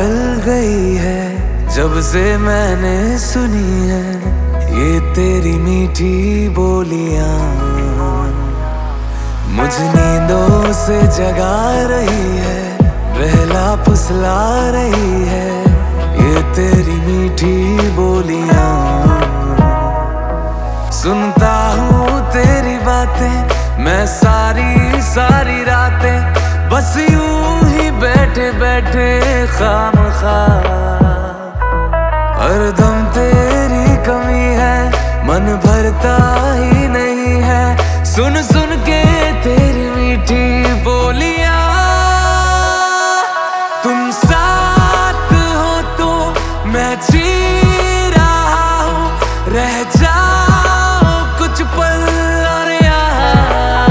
बदल गई है जब से मैंने सुनी है ये तेरी मीठी बोलियां। मुझे नींदों से जगा रही है, बहला फुसला रही है ये तेरी मीठी बोलियां। सुनता हूँ तेरी बातें मैं सारी सारी रातें, बस यूं ही बैठे बैठे खामखा। हरदम तेरी कमी है, मन भरता ही नहीं है सुन सुन के तेरी मीठी बोलियां। तुम साथ हो तो मैं जी रहा हूँ, रह जाओ कुछ पल और यहाँ।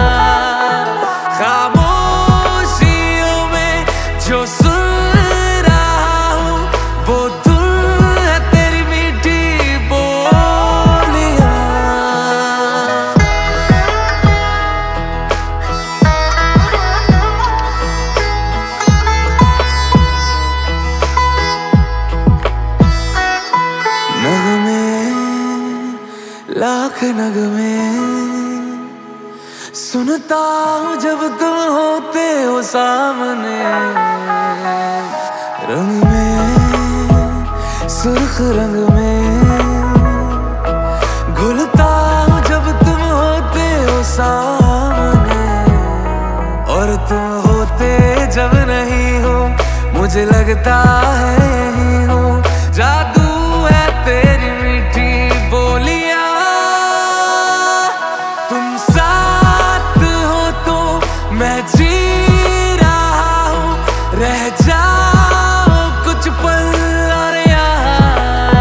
खामोशियों में जो सुन रहा हूँ वो धुन है तेरी मीठी बोलियां। नगमे लाख नगमे सुनता हूँ जब तुम होते हो सामने। रंग में सुर्ख रंग में घुलता हूँ जब तुम होते हो सामने। और तुम होते जब नहीं हो मुझे लगता है यही हो, जादू है तेरी मीठी बोलियां। तुम साथ हो तो मैं जी रहा हूँ, रह जाओ कुछ पल और यहाँ।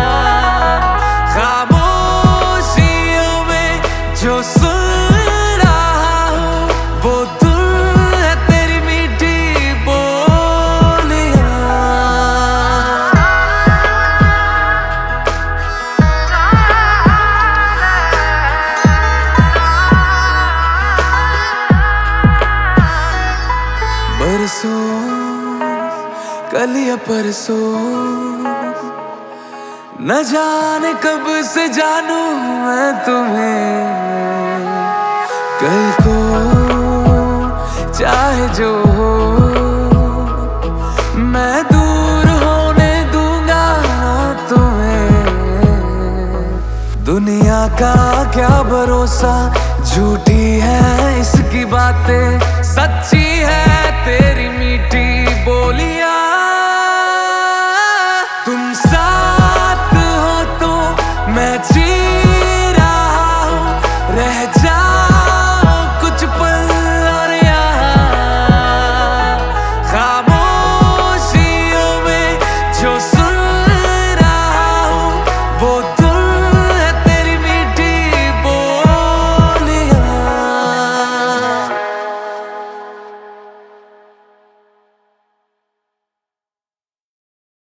खामोशियों में जो सुन रहा हूँ वो धुन है तेरी मीठी बोलियां। बरसों कल या परसों न जाने कब से जानू मैं तुम्हें। कल को चाहे जो हो मैं दूर होने दूंगा ना तुम्हें। दुनिया का क्या भरोसा, झूठी है इसकी बातें, सच्ची है तेरी मीठी बोलियां।